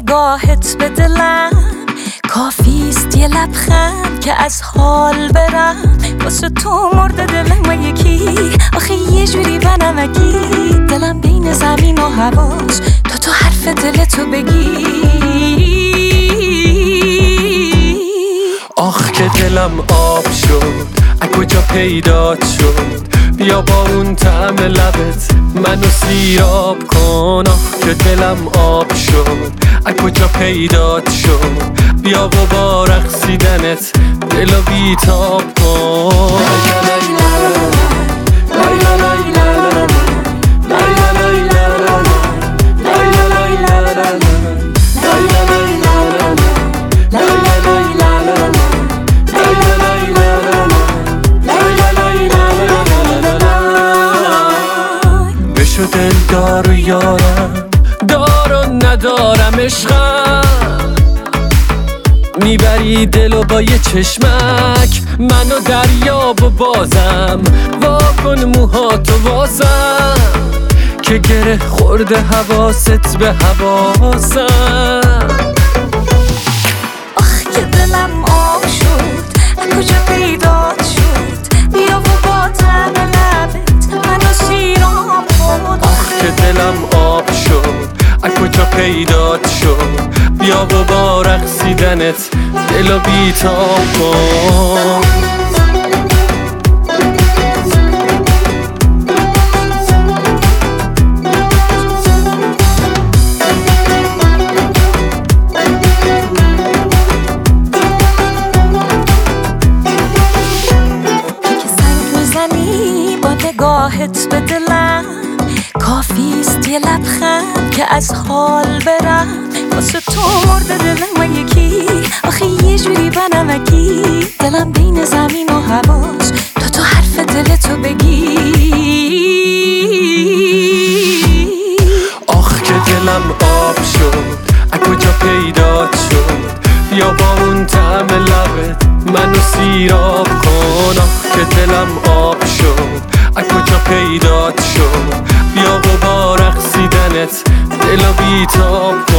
نگاهت به دلم کافیست یه لبخند که از حال برم. واسه تو مرده دلم یکی، آخه یه جوری بنمکی. دلم بین زمین و هواش تو حرف دلتو بگی. آخ که دلم آب شد، از کجا پیدات شد؟ بیا با اون طعم لبت منو سیراب کن. آخ که دلم آب شد، از کجا پیدات شد؟ بیا و با رقصیدنت دلو بیتاب کن. بشو دلدار و یارم، دار و ندارم عشقم. میبری دلو با یه چشمک، منو دریاب و بازم واکن موهاتو واسم که گره خورده حواست به حواسم. آخ که دلم آب شد، از کجا پیدات شد؟ بیا و با طعم لبت منو سیراب کن. آخ که دلم آب شد، از کجا پیدات شد؟ بیا و با رقصیدنت دلو بیتاب کن. نگاهت به دلم کافیست یه لبخند که از حال برم. واسه تو مرده دلم یکی، آخه یه جوری بنمکی. دلم بین زمین و هواش تو حرف دلتو بگی. آخ که دلم آب شد، از کجا پیدات شد؟ بیا با اون طعم لبت منو سیراب کن. آخ که دلم آب شد، از کجا پیدات شد؟ بیا و با رقصیدنت دلو بیتاب